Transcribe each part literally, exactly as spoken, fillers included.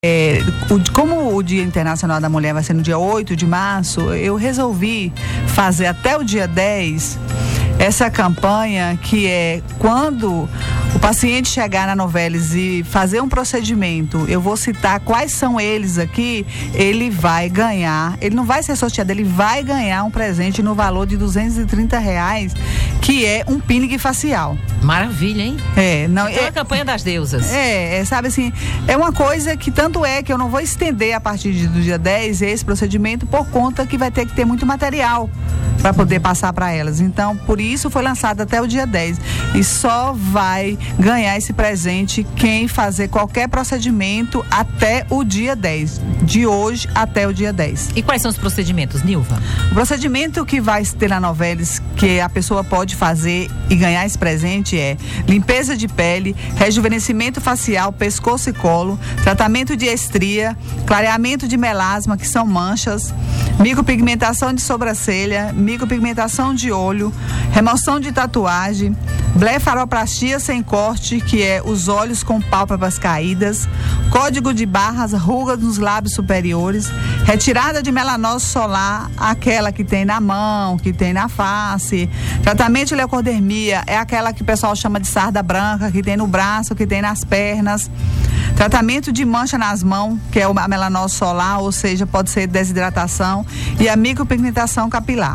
É, o, como o Dia Internacional da Mulher vai ser no dia oito de março, eu resolvi fazer até o dia dez essa campanha, que é quando o paciente chegar na Novelis e fazer um procedimento, eu vou citar quais são eles aqui, ele vai ganhar, ele não vai ser sorteado, ele vai ganhar um presente no valor de duzentos e trinta reais, que é um peeling facial. Maravilha, hein? É, não, então é a campanha das deusas. É, é, sabe assim, é uma coisa que tanto é que eu não vou estender a partir de, do dia dez esse procedimento, por conta que vai ter que ter muito material para poder passar para elas. Então, por isso foi lançado até o dia dez. E só vai ganhar esse presente quem fazer qualquer procedimento até o dia dez. De hoje até o dia dez. E quais são os procedimentos, Nilva? O procedimento que vai ter na Novelis, que a pessoa pode fazer e ganhar esse presente, é limpeza de pele, rejuvenescimento facial, pescoço e colo, tratamento de estria, clareamento de melasma, que são manchas, micropigmentação de sobrancelha, micropigmentação de olho, remoção de tatuagem, blefaroplastia sem corte, que é os olhos com pálpebras caídas, código de barras, rugas nos lábios superiores, retirada de melanose solar, aquela que tem na mão, que tem na face, tratamento de leucodermia, é aquela que o pessoal chama de sarda branca, que tem no braço, que tem nas pernas, tratamento de mancha nas mãos, que é a melanose solar, ou seja, pode ser desidratação, e a micropigmentação capilar.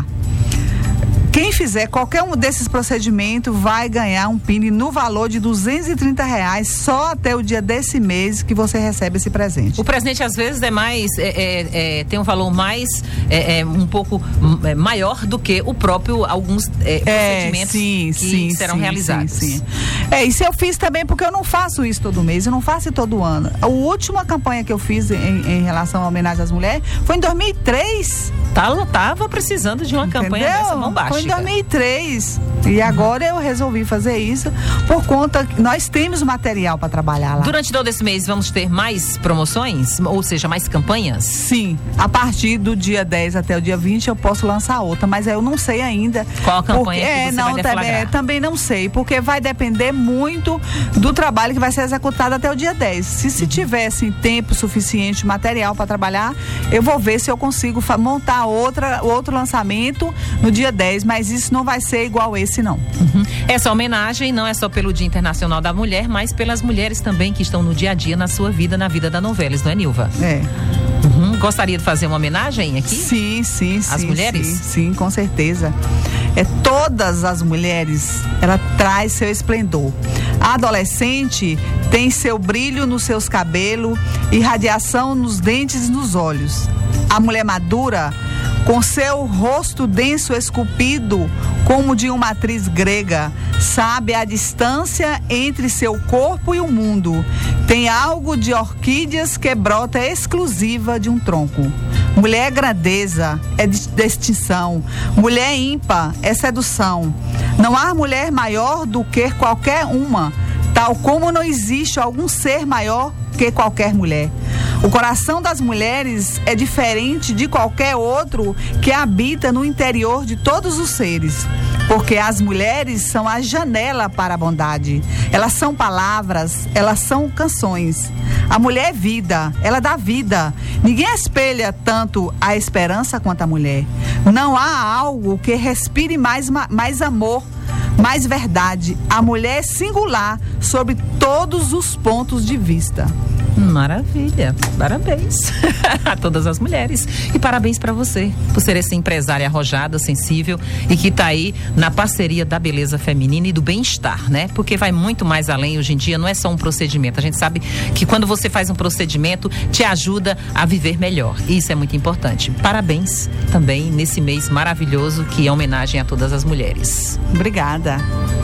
Quem fizer qualquer um desses procedimentos vai ganhar um peeling no valor de duzentos e trinta reais, só até o dia desse mês que você recebe esse presente. O presente às vezes é mais, é, é, é, tem um valor mais, é, é, um pouco é, maior do que o próprio, alguns é, procedimentos é, sim, que sim, serão sim, realizados. Sim, sim. É, isso eu fiz também porque eu não faço isso todo mês, eu não faço todo ano. A última campanha que eu fiz em, em relação à homenagem às mulheres foi em dois mil e três. Tá, tava precisando de uma Entendeu? campanha dessa bombástica. Foi em dois mil e três. E agora eu resolvi fazer isso por conta que nós temos material para trabalhar lá. Durante todo esse mês vamos ter mais promoções? Ou seja, mais campanhas? Sim. A partir do dia dez até o dia vinte eu posso lançar outra, mas eu não sei ainda. Qual a campanha porque, que você é, não, vai deflagrar? É, também não sei, porque vai depender muito do trabalho que vai ser executado até o dia dez. Se, se tivesse tempo suficiente, material para trabalhar, eu vou ver se eu consigo montar outra, outro lançamento no dia dez, mas isso não vai ser igual esse, não. Uhum. Essa homenagem não é só pelo Dia Internacional da Mulher, mas pelas mulheres também que estão no dia a dia, na sua vida, na vida da Novelis, não é, Nilva? É. Uhum. Gostaria de fazer uma homenagem aqui? Sim, sim, As sim. mulheres? Sim, sim, com certeza. É, todas as mulheres, ela traz seu esplendor. A adolescente tem seu brilho nos seus cabelos, irradiação nos dentes e nos olhos. A mulher madura, com seu rosto denso esculpido, como de uma atriz grega, sabe a distância entre seu corpo e o mundo. Tem algo de orquídeas que brota exclusiva de um tronco. Mulher é grandeza, é distinção. Mulher ímpar, é sedução. Não há mulher maior do que qualquer uma, tal como não existe algum ser maior que qualquer mulher. O coração das mulheres é diferente de qualquer outro que habita no interior de todos os seres, porque as mulheres são a janela para a bondade. Elas são palavras, elas são canções. A mulher é vida, ela dá vida. Ninguém espelha tanto a esperança quanto a mulher. Não há algo que respire mais, mais amor, mais verdade. A mulher é singular sobre todos os pontos de vista. Maravilha, parabéns a todas as mulheres e parabéns para você por ser essa empresária arrojada, sensível e que tá aí na parceria da beleza feminina e do bem-estar, né? Porque vai muito mais além hoje em dia, não é só um procedimento, a gente sabe que quando você faz um procedimento te ajuda a viver melhor, e isso é muito importante. Parabéns também nesse mês maravilhoso que é homenagem a todas as mulheres. Obrigada.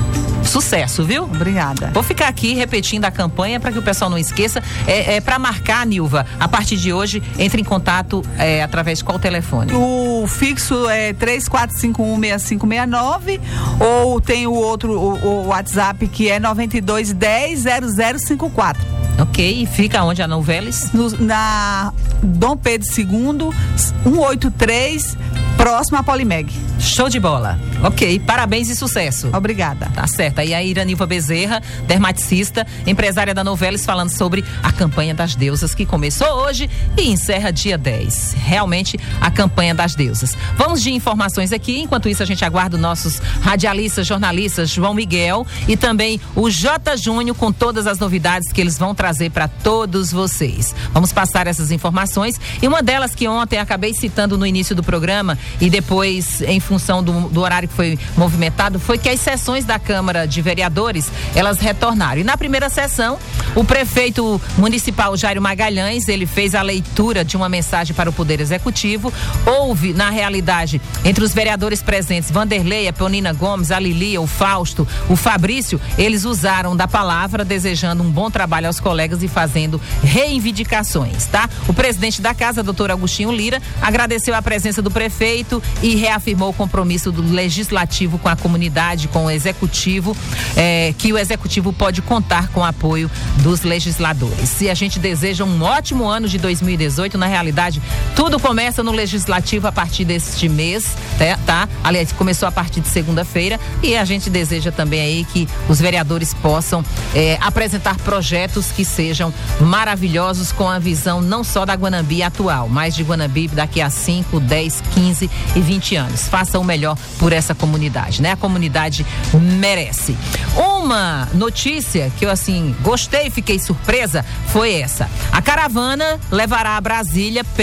Sucesso, viu? Obrigada. Vou ficar aqui repetindo a campanha para que o pessoal não esqueça. É, é para marcar, Nilva, a partir de hoje, entre em contato é, através de qual telefone? O fixo é três quatro cinco um, seis cinco seis nove, ou tem o outro, o, o WhatsApp, que é nove dois um zero, zero zero cinco quatro. Ok, e fica onde a Novelis? No, na Dom Pedro segundo, cento e oitenta e três, próximo à Polimeg. Show de bola. Ok, parabéns e sucesso. Obrigada. Tá certo. Aí a Iraniva Bezerra, dermaticista, empresária da Novelis, falando sobre a campanha das deusas que começou hoje e encerra dia dez. Realmente a campanha das deusas. Vamos de informações aqui, enquanto isso a gente aguarda os nossos radialistas, jornalistas, João Miguel e também o J. Júnior com todas as novidades que eles vão trazer para todos vocês. Vamos passar essas informações e uma delas que ontem acabei citando no início do programa e depois em função do, do horário que foi movimentado, foi que as sessões da Câmara de Vereadores, elas retornaram. E na primeira sessão, o prefeito municipal Jairo Magalhães, ele fez a leitura de uma mensagem para o Poder Executivo. Houve, na realidade, entre os vereadores presentes, Vanderlei, a Peonina Gomes, a Lilia, o Fausto, o Fabrício, eles usaram da palavra, desejando um bom trabalho aos colegas e fazendo reivindicações, tá? O presidente da casa, doutor Agostinho Lira, agradeceu a presença do prefeito e reafirmou o compromisso do legislativo com a comunidade, com o executivo, eh, que o executivo pode contar com o apoio dos legisladores. E a gente deseja um ótimo ano de dois mil e dezoito, na realidade, tudo começa no legislativo a partir deste mês, tá? tá? Aliás, começou a partir de segunda-feira e a gente deseja também aí que os vereadores possam eh, apresentar projetos que sejam maravilhosos com a visão não só da Guanambi atual, mas de Guanambi daqui a cinco, dez, quinze e vinte anos. Faça o melhor por essa comunidade, né? A comunidade merece. Uma notícia que eu assim gostei e fiquei surpresa foi essa. A caravana levará a Brasília